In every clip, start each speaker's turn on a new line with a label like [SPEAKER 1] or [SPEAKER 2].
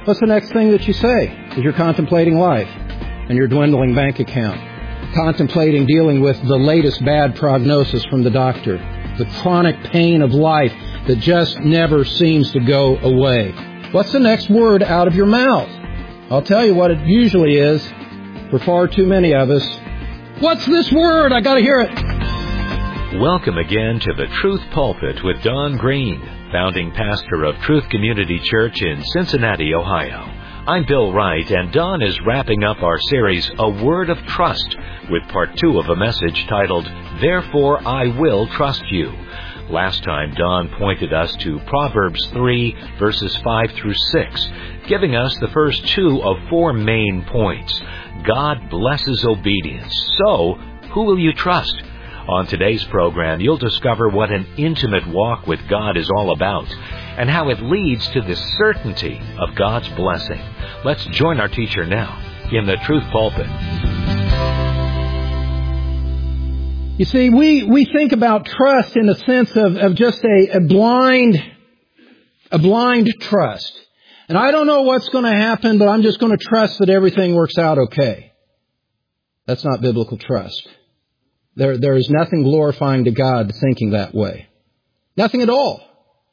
[SPEAKER 1] What's the next thing that you say as you're contemplating life and your dwindling bank account? Contemplating dealing with the latest bad prognosis from the doctor. The chronic pain of life that just never seems to go away. What's the next word out of your mouth? I'll tell you what it usually is for far too many of us. What's this word? I gotta hear it.
[SPEAKER 2] Welcome again to the Truth Pulpit with Don Green, founding pastor of Truth Community Church in Cincinnati, Ohio. I'm Bill Wright, and Don is wrapping up our series, A Word of Trust, with part 2 of a message titled, Therefore I Will Trust You. Last time, Don pointed us to Proverbs 3, verses 5 through 6, giving us the first 2 of 4 main points. God blesses obedience. So, who will you trust? On today's program, you'll discover what an intimate walk with God is all about and how it leads to the certainty of God's blessing. Let's join our teacher now in the Truth Pulpit.
[SPEAKER 1] You see, we think about trust in the sense of just a blind trust. And I don't know what's going to happen, but I'm just going to trust that everything works out okay. That's not biblical trust. There is nothing glorifying to God thinking that way. Nothing at all.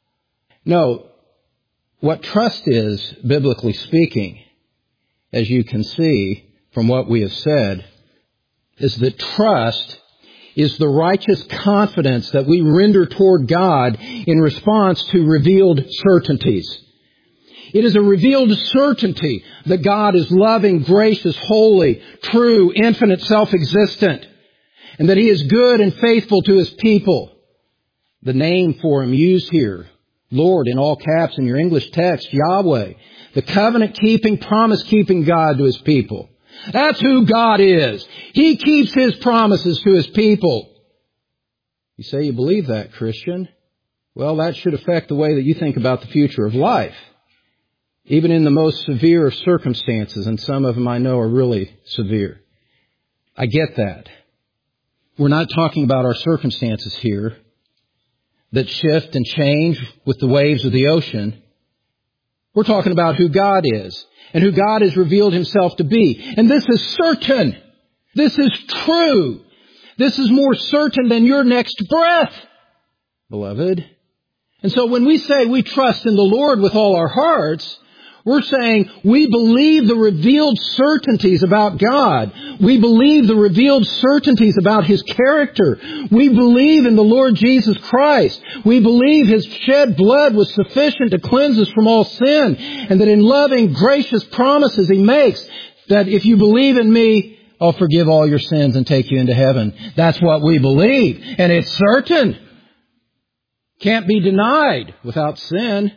[SPEAKER 1] No, what trust is, biblically speaking, as you can see from what we have said, is that trust is the righteous confidence that we render toward God in response to revealed certainties. It is a revealed certainty that God is loving, gracious, holy, true, infinite, self-existent, and that He is good and faithful to His people. The name for Him used here, Lord in all caps in your English text, Yahweh, the covenant-keeping, promise-keeping God to His people. That's who God is. He keeps His promises to His people. You say you believe that, Christian? Well, that should affect the way that you think about the future of life. Even in the most severe of circumstances, and some of them I know are really severe. I get that. We're not talking about our circumstances here that shift and change with the waves of the ocean. We're talking about who God is and who God has revealed Himself to be. And this is certain. This is true. This is more certain than your next breath, beloved. And so when we say we trust in the Lord with all our hearts, we're saying we believe the revealed certainties about God. We believe the revealed certainties about His character. We believe in the Lord Jesus Christ. We believe His shed blood was sufficient to cleanse us from all sin, and that in loving, gracious promises He makes, that if you believe in me, I'll forgive all your sins and take you into heaven. That's what we believe, and it's certain. Can't be denied without sin.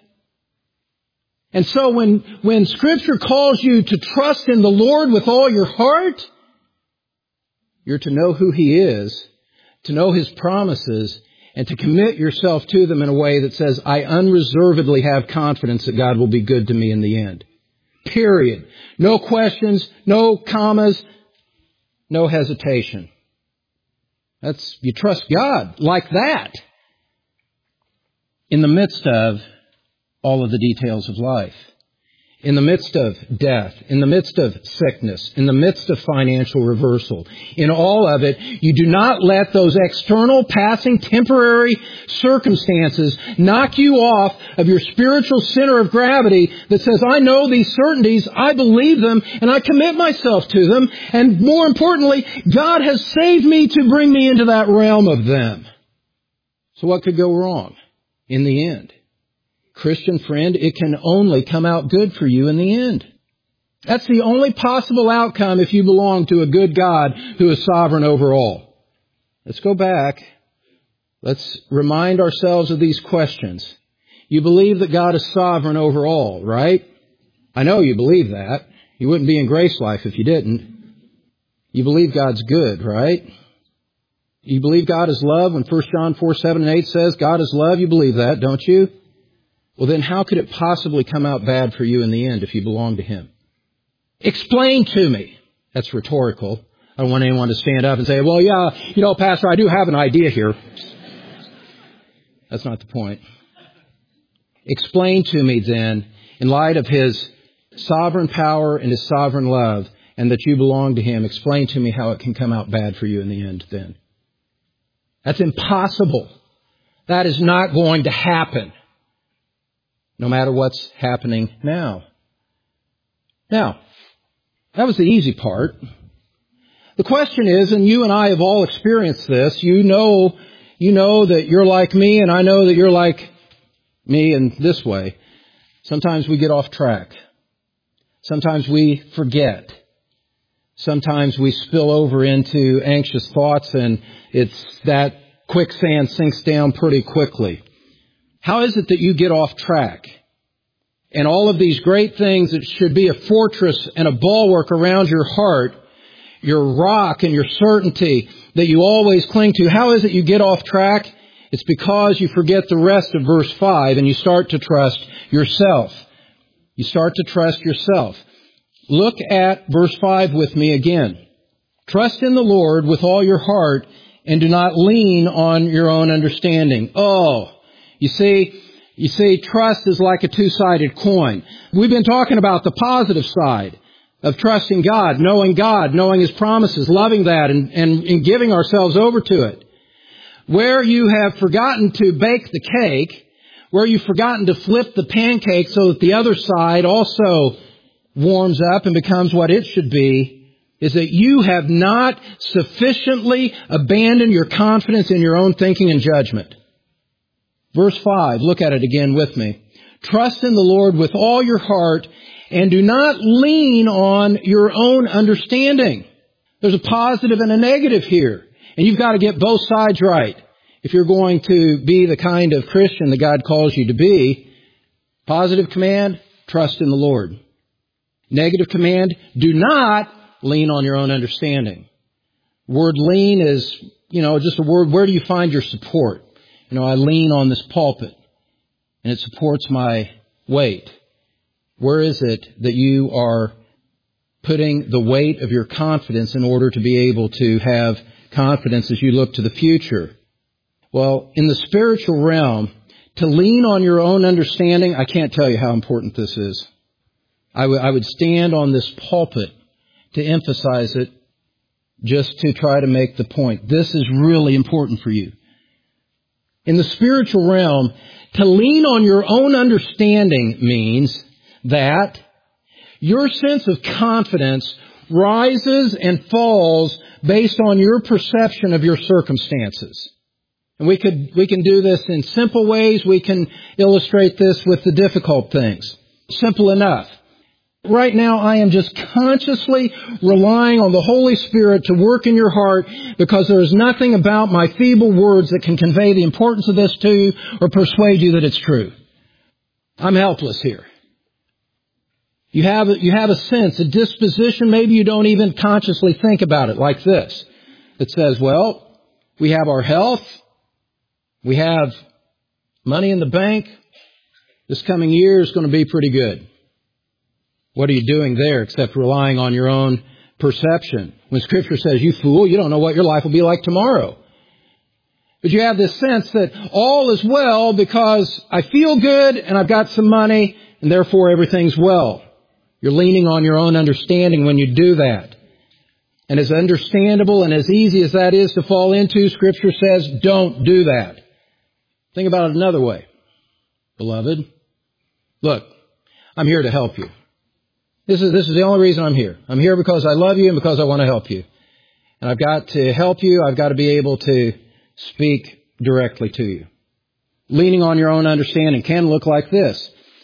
[SPEAKER 1] And so when Scripture calls you to trust in the Lord with all your heart, you're to know who He is, to know His promises, and to commit yourself to them in a way that says, I unreservedly have confidence that God will be good to me in the end. Period. No questions, no commas, no hesitation. You trust God like that in the midst of all of the details of life. In the midst of death, in the midst of sickness, in the midst of financial reversal, in all of it, you do not let those external, passing, temporary circumstances knock you off of your spiritual center of gravity that says, I know these certainties, I believe them, and I commit myself to them, and more importantly, God has saved me to bring me into that realm of them. So what could go wrong in the end? Christian friend, it can only come out good for you in the end. That's the only possible outcome if you belong to a good God who is sovereign over all. Let's go back. Let's remind ourselves of these questions. You believe that God is sovereign over all, right? I know you believe that. You wouldn't be in Grace Life if you didn't. You believe God's good, right? You believe God is love when 1 John 4, 7 and 8 says God is love. You believe that, don't you? Well, then how could it possibly come out bad for you in the end if you belong to Him? Explain to me. That's rhetorical. I don't want anyone to stand up and say, well, yeah, Pastor, I do have an idea here. That's not the point. Explain to me then, in light of His sovereign power and His sovereign love, and that you belong to Him, explain to me how it can come out bad for you in the end then. That's impossible. That is not going to happen, no matter what's happening now. Now, that was the easy part. The question is, and you and I have all experienced this, you know that you're like me, and I know that you're like me in this way. Sometimes we get off track. Sometimes we forget. Sometimes we spill over into anxious thoughts, and it's that quicksand sinks down pretty quickly. How is it that you get off track? And all of these great things that should be a fortress and a bulwark around your heart, your rock and your certainty that you always cling to, how is it you get off track? It's because you forget the rest of verse 5 and you start to trust yourself. You start to trust yourself. Look at verse 5 with me again. Trust in the Lord with all your heart and do not lean on your own understanding. Oh, you see, trust is like a two-sided coin. We've been talking about the positive side of trusting God, knowing His promises, loving that, and giving ourselves over to it. Where you have forgotten to bake the cake, where you've forgotten to flip the pancake so that the other side also warms up and becomes what it should be, is that you have not sufficiently abandoned your confidence in your own thinking and judgment. Verse 5, look at it again with me. Trust in the Lord with all your heart and do not lean on your own understanding. There's a positive and a negative here. And you've got to get both sides right if you're going to be the kind of Christian that God calls you to be. Positive command, trust in the Lord. Negative command, do not lean on your own understanding. Word lean is, just a word, where do you find your support? I lean on this pulpit and it supports my weight. Where is it that you are putting the weight of your confidence in order to be able to have confidence as you look to the future? Well, in the spiritual realm, to lean on your own understanding, I can't tell you how important this is. I would stand on this pulpit to emphasize it just to try to make the point. This is really important for you. In the spiritual realm, to lean on your own understanding means that your sense of confidence rises and falls based on your perception of your circumstances. And we can do this in simple ways. We can illustrate this with the difficult things. Simple enough. Right now, I am just consciously relying on the Holy Spirit to work in your heart because there is nothing about my feeble words that can convey the importance of this to you or persuade you that it's true. I'm helpless here. You have a sense, a disposition, maybe you don't even consciously think about it like this. It says, well, we have our health, we have money in the bank, this coming year is going to be pretty good. What are you doing there except relying on your own perception? When Scripture says, you fool, you don't know what your life will be like tomorrow. But you have this sense that all is well because I feel good and I've got some money and therefore everything's well. You're leaning on your own understanding when you do that. And as understandable and as easy as that is to fall into, Scripture says, don't do that. Think about it another way. Beloved, look, I'm here to help you. This is the only reason I'm here. I'm here because I love you and because I want to help you. And I've got to help you. I've got to be able to speak directly to you. Leaning on your own understanding can look like this.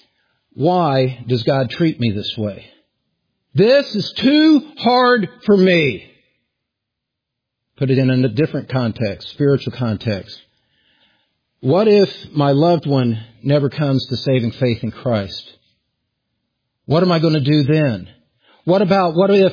[SPEAKER 1] Why does God treat me this way? This is too hard for me. Put it in a different context, spiritual context. What if my loved one never comes to saving faith in Christ? What am I going to do then? What about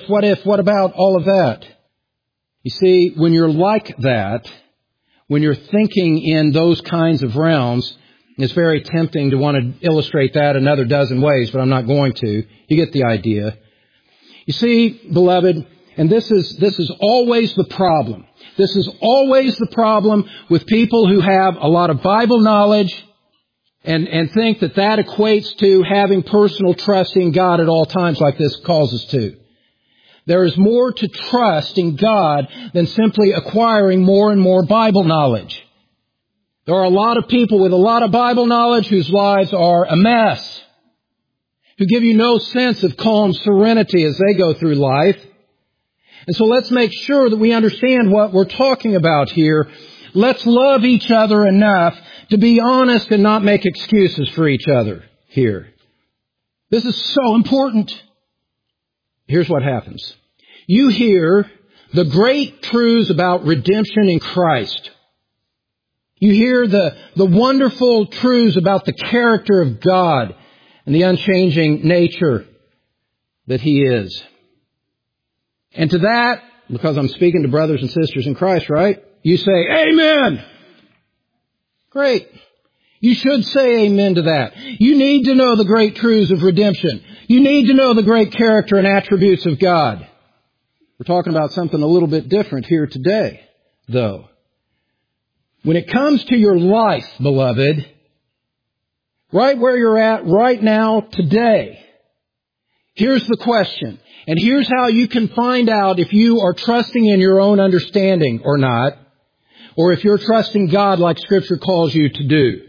[SPEAKER 1] all of that? You see, when you're like that, when you're thinking in those kinds of realms, it's very tempting to want to illustrate that another dozen ways, but I'm not going to. You get the idea. You see, beloved, and this is always the problem. This is always the problem with people who have a lot of Bible knowledge and think that equates to having personal trust in God at all times like this calls us to. There is more to trust in God than simply acquiring more and more Bible knowledge. There are a lot of people with a lot of Bible knowledge whose lives are a mess, who give you no sense of calm serenity as they go through life. And so let's make sure that we understand what we're talking about here. Let's love each other enough to be honest and not make excuses for each other here. This is so important. Here's what happens. You hear the great truths about redemption in Christ. You hear the wonderful truths about the character of God and the unchanging nature that He is. And to that, because I'm speaking to brothers and sisters in Christ, right? You say, Amen! Great. You should say amen to that. You need to know the great truths of redemption. You need to know the great character and attributes of God. We're talking about something a little bit different here today, though. When it comes to your life, beloved, right where you're at right now today, here's the question. And here's how you can find out if you are trusting in your own understanding or not, or if you're trusting God like Scripture calls you to do.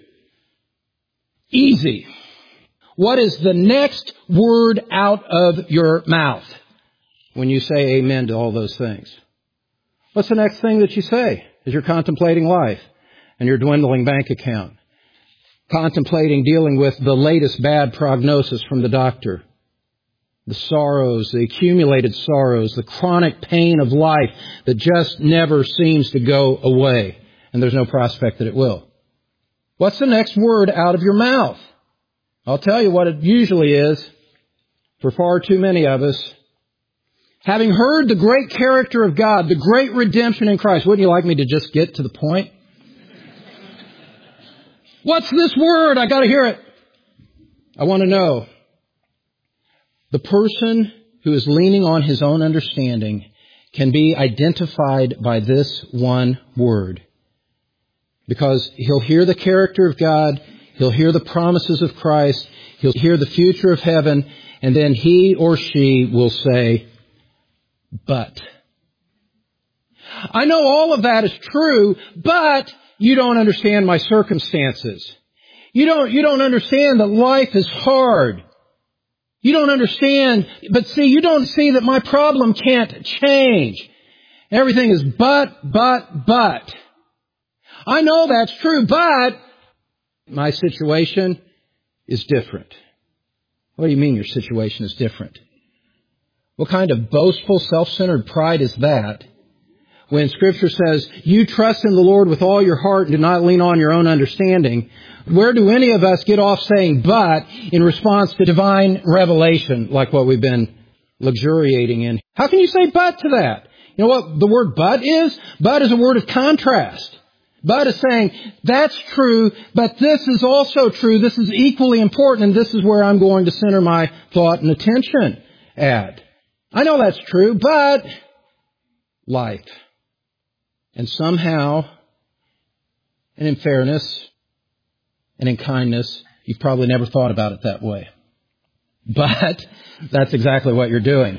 [SPEAKER 1] Easy. What is the next word out of your mouth when you say amen to all those things? What's the next thing that you say as you're contemplating life and your dwindling bank account? Contemplating dealing with the latest bad prognosis from the doctor. The sorrows, the accumulated sorrows, the chronic pain of life that just never seems to go away. And there's no prospect that it will. What's the next word out of your mouth? I'll tell you what it usually is for far too many of us. Having heard the great character of God, the great redemption in Christ, wouldn't you like me to just get to the point? What's this word? I got to hear it. I want to know. The person who is leaning on his own understanding can be identified by this one word. Because he'll hear the character of God, he'll hear the promises of Christ, he'll hear the future of heaven, and then he or she will say, but. I know all of that is true, but you don't understand my circumstances. You don't understand that life is hard. You don't understand, but see, you don't see that my problem can't change. Everything is but. I know that's true, but my situation is different. What do you mean your situation is different? What kind of boastful, self-centered pride is that when Scripture says, you trust in the Lord with all your heart and do not lean on your own understanding? Where do any of us get off saying but in response to divine revelation like what we've been luxuriating in? How can you say but to that? You know what the word but is? But is a word of contrast. But is saying, that's true, but this is also true. This is equally important, and this is where I'm going to center my thought and attention at. I know that's true, but life. And somehow, and in fairness, and in kindness, you've probably never thought about it that way. But that's exactly what you're doing.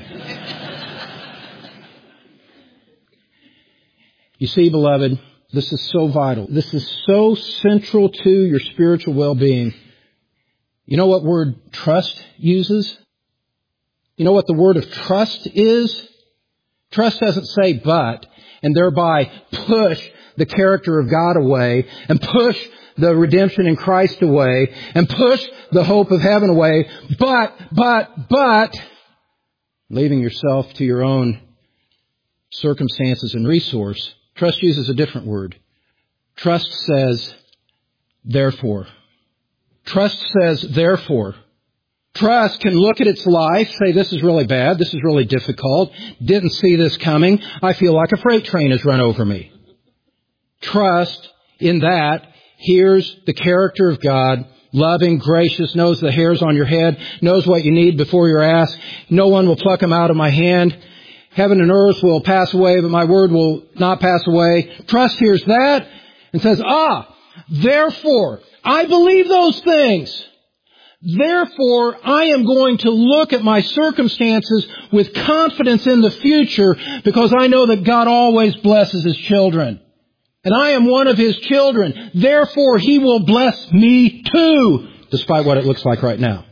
[SPEAKER 1] You see, beloved, this is so vital. This is so central to your spiritual well-being. You know what word trust uses? You know what the word of trust is? Trust doesn't say but, and thereby push the character of God away, and push the redemption in Christ away, and push the hope of heaven away, but, leaving yourself to your own circumstances and resource. Trust uses a different word. Trust says, therefore. Trust says, therefore. Trust can look at its life, say, this is really bad, this is really difficult, didn't see this coming, I feel like a freight train has run over me. Trust in that hears the character of God, loving, gracious, knows the hairs on your head, knows what you need before you're asked. No one will pluck them out of my hand. Heaven and earth will pass away, but my word will not pass away. Trust hears that and says, therefore, I believe those things. Therefore, I am going to look at my circumstances with confidence in the future because I know that God always blesses His children. And I am one of His children. Therefore, He will bless me too, despite what it looks like right now.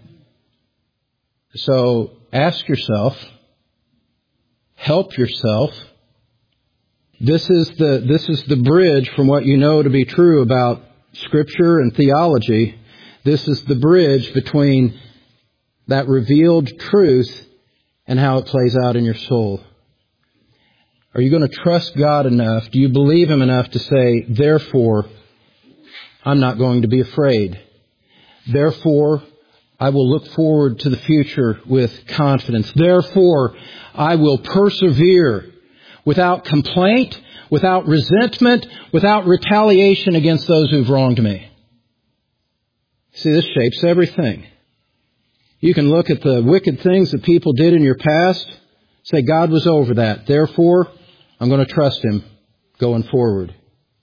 [SPEAKER 1] So, ask yourself, help yourself. This is the bridge from what you know to be true about Scripture and theology. This is the bridge between that revealed truth and how it plays out in your soul. Are you going to trust God enough? Do you believe Him enough to say, therefore, I'm not going to be afraid. Therefore, I will look forward to the future with confidence. Therefore, I will persevere without complaint, without resentment, without retaliation against those who've wronged me. See, this shapes everything. You can look at the wicked things that people did in your past, say God was over that. Therefore, I'm going to trust Him going forward.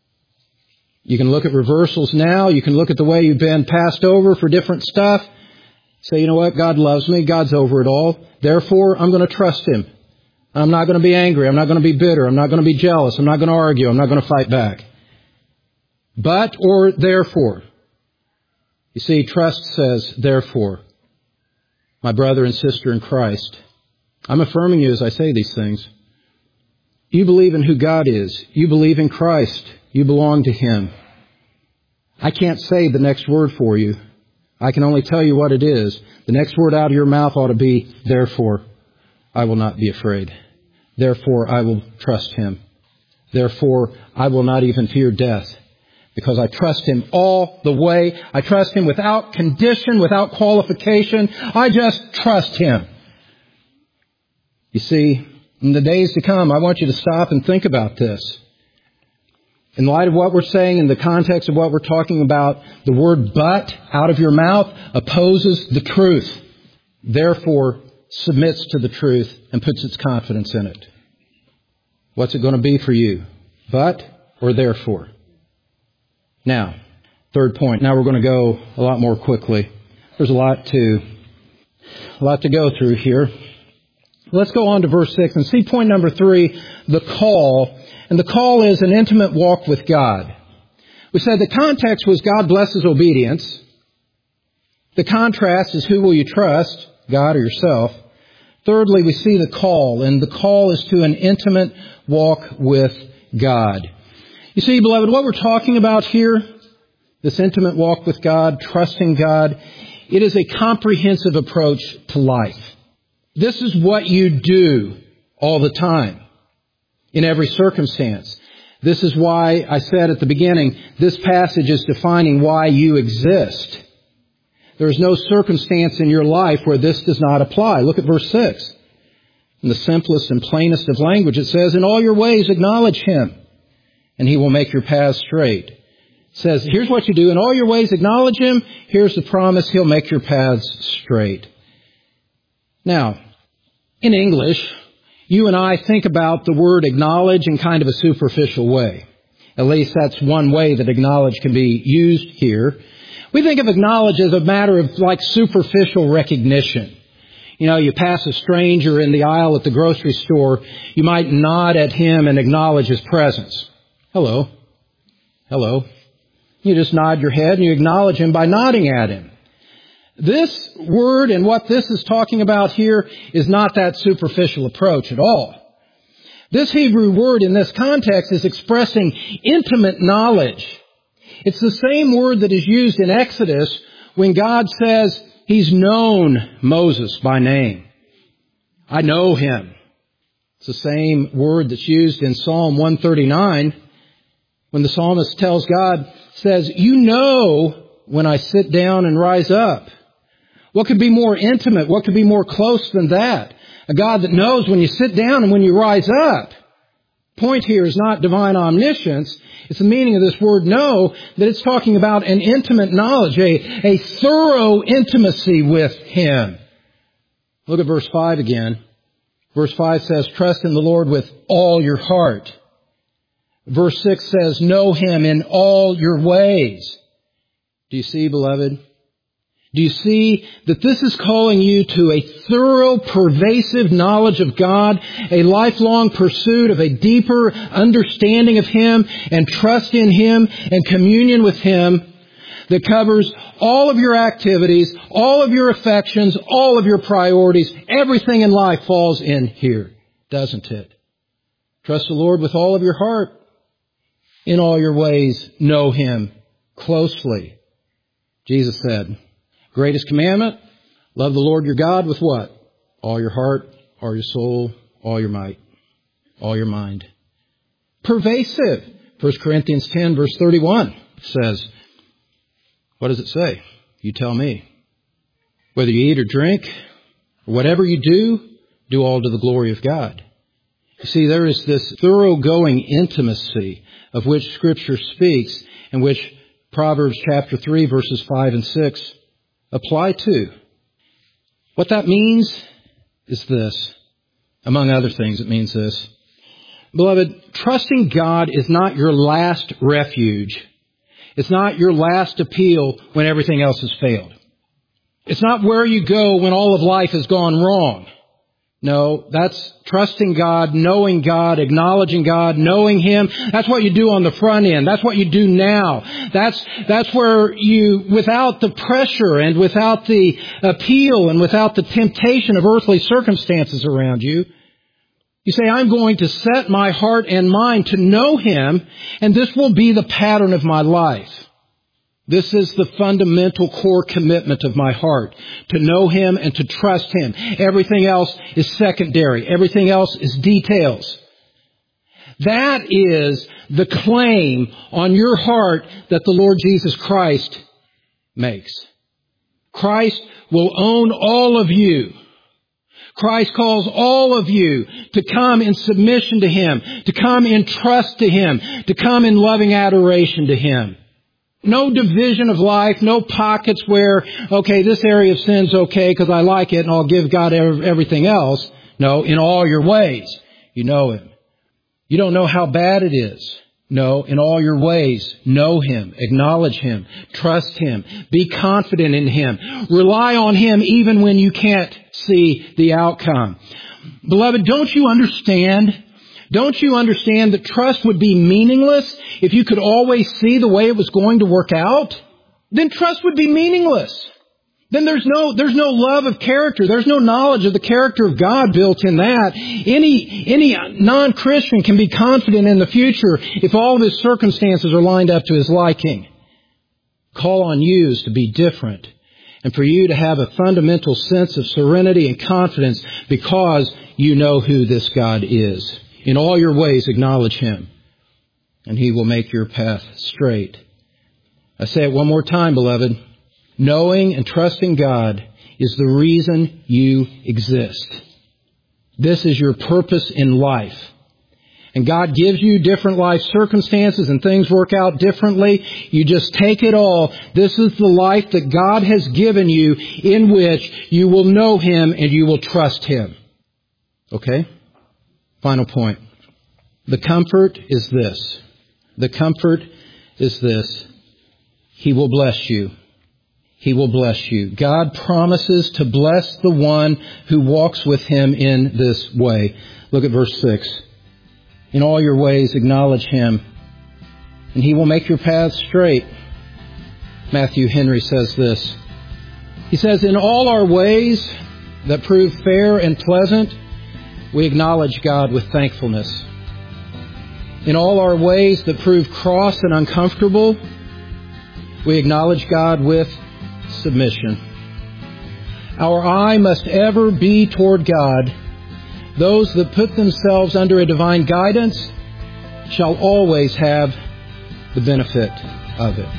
[SPEAKER 1] You can look at reversals now. You can look at the way you've been passed over for different stuff. Say, you know what? God loves me. God's over it all. Therefore, I'm going to trust Him. I'm not going to be angry. I'm not going to be bitter. I'm not going to be jealous. I'm not going to argue. I'm not going to fight back. But or therefore. You see, trust says, therefore, my brother and sister in Christ, I'm affirming you as I say these things. You believe in who God is. You believe in Christ. You belong to Him. I can't say the next word for you. I can only tell you what it is. The next word out of your mouth ought to be, therefore, I will not be afraid. Therefore, I will trust Him. Therefore, I will not even fear death. Because I trust Him all the way. I trust Him without condition, without qualification. I just trust Him. You see, in the days to come, I want you to stop and think about this. In light of what we're saying, in the context of what we're talking about, the word but out of your mouth opposes the truth. Therefore, submits to the truth and puts its confidence in it. What's it going to be for you? But or therefore? Now, third point. Now we're going to go a lot more quickly. There's a lot to go through here. Let's go on to verse 6 and see point number 3, the call. And the call is an intimate walk with God. We said the context was God blesses obedience. The contrast is who will you trust, God or yourself. Thirdly, we see the call, and the call is to an intimate walk with God. You see, beloved, what we're talking about here, this intimate walk with God, trusting God, it is a comprehensive approach to life. This is what you do all the time, in every circumstance. This is why I said at the beginning, this passage is defining why you exist. There is no circumstance in your life where this does not apply. Look at verse 6. In the simplest and plainest of language, it says, in all your ways acknowledge Him, and He will make your paths straight. It says, here's what you do. In all your ways acknowledge Him. Here's the promise. He'll make your paths straight. Now, in English, you and I think about the word acknowledge in kind of a superficial way. At least that's one way that acknowledge can be used here. We think of acknowledge as a matter of like superficial recognition. You know, you pass a stranger in the aisle at the grocery store, you might nod at him and acknowledge his presence. Hello. Hello. You just nod your head and you acknowledge him by nodding at him. This word and what this is talking about here is not that superficial approach at all. This Hebrew word in this context is expressing intimate knowledge. It's the same word that is used in Exodus when God says He's known Moses by name. I know him. It's the same word that's used in Psalm 139 when the psalmist tells God, says, you know when I sit down and rise up. What could be more intimate? What could be more close than that? A God that knows when you sit down and when you rise up. Point here is not divine omniscience. It's the meaning of this word know, that it's talking about an intimate knowledge, a thorough intimacy with Him. Look at verse 5 again. Verse 5 says, trust in the Lord with all your heart. Verse 6 says, know Him in all your ways. Do you see, beloved? Do you see that this is calling you to a thorough, pervasive knowledge of God, a lifelong pursuit of a deeper understanding of Him and trust in Him and communion with Him that covers all of your activities, all of your affections, all of your priorities. Everything in life falls in here, doesn't it? Trust the Lord with all of your heart. In all your ways, know Him closely. Jesus said, greatest commandment, love the Lord your God with what? All your heart, all your soul, all your might, all your mind. Pervasive. 1 Corinthians 10 verse 31 says, what does it say? You tell me. Whether you eat or drink, or whatever you do all to the glory of God. You see, there is this thoroughgoing intimacy of which Scripture speaks, and which Proverbs chapter 3 verses 5 and 6 apply to. What that means is this. Among other things, it means this. Beloved, trusting God is not your last refuge. It's not your last appeal when everything else has failed. It's not where you go when all of life has gone wrong. No, that's trusting God, knowing God, acknowledging God, knowing Him. That's what you do on the front end. That's what you do now. That's where you, without the pressure and without the appeal and without the temptation of earthly circumstances around you, you say, I'm going to set my heart and mind to know Him, and this will be the pattern of my life. This is the fundamental core commitment of my heart, to know Him and to trust Him. Everything else is secondary. Everything else is details. That is the claim on your heart that the Lord Jesus Christ makes. Christ will own all of you. Christ calls all of you to come in submission to Him, to come in trust to Him, to come in loving adoration to Him. No division of life, no pockets where, okay, this area of sin's okay because I like it and I'll give God everything else. No, in all your ways, you know Him. You don't know how bad it is. No, in all your ways, know Him, acknowledge Him, trust Him, be confident in Him, rely on Him even when you can't see the outcome. Beloved, don't you understand? Don't you understand that trust would be meaningless if you could always see the way it was going to work out? Then trust would be meaningless. Then there's no love of character. There's no knowledge of the character of God built in that. Any non-Christian can be confident in the future if all of his circumstances are lined up to his liking. Call on you is to be different, and for you to have a fundamental sense of serenity and confidence because you know who this God is. In all your ways, acknowledge Him, and He will make your path straight. I say it one more time, beloved. Knowing and trusting God is the reason you exist. This is your purpose in life. And God gives you different life circumstances and things work out differently. You just take it all. This is the life that God has given you in which you will know Him and you will trust Him. Okay? Final point. The comfort is this. The comfort is this. He will bless you. He will bless you. God promises to bless the one who walks with Him in this way. Look at verse 6. In all your ways acknowledge Him, and He will make your paths straight. Matthew Henry says this. He says, in all our ways that prove fair and pleasant, we acknowledge God with thankfulness. In all our ways that prove cross and uncomfortable, we acknowledge God with submission. Our eye must ever be toward God. Those that put themselves under a divine guidance shall always have the benefit of it.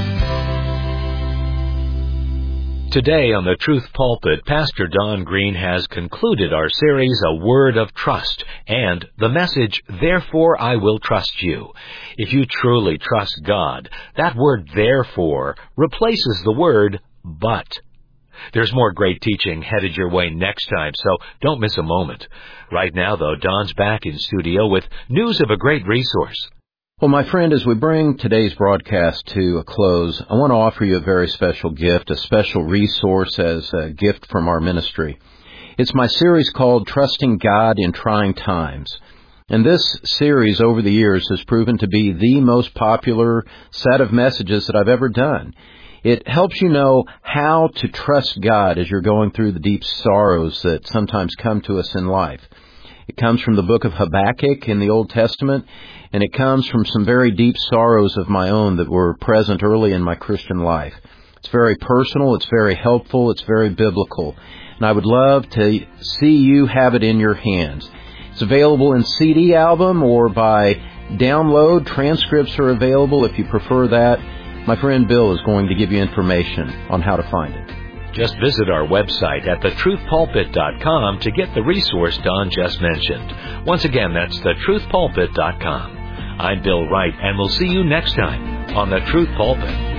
[SPEAKER 2] Today on the Truth Pulpit, Pastor Don Green has concluded our series, A Word of Trust, and the message, Therefore I Will Trust You. If you truly trust God, that word therefore replaces the word but. There's more great teaching headed your way next time, so don't miss a moment. Right now, though, Don's back in studio with news of a great resource.
[SPEAKER 1] Well, my friend, as we bring today's broadcast to a close, I want to offer you a very special gift, a special resource as a gift from our ministry. It's my series called Trusting God in Trying Times. And this series over the years has proven to be the most popular set of messages that I've ever done. It helps you know how to trust God as you're going through the deep sorrows that sometimes come to us in life. It comes from the book of Habakkuk in the Old Testament, and it comes from some very deep sorrows of my own that were present early in my Christian life. It's very personal, it's very helpful, it's very biblical, and I would love to see you have it in your hands. It's available in CD album or by download. Transcripts are available if you prefer that. My friend Bill is going to give you information on how to find it.
[SPEAKER 2] Just visit our website at thetruthpulpit.com to get the resource Don just mentioned. Once again, that's thetruthpulpit.com. I'm Bill Wright, and we'll see you next time on The Truth Pulpit.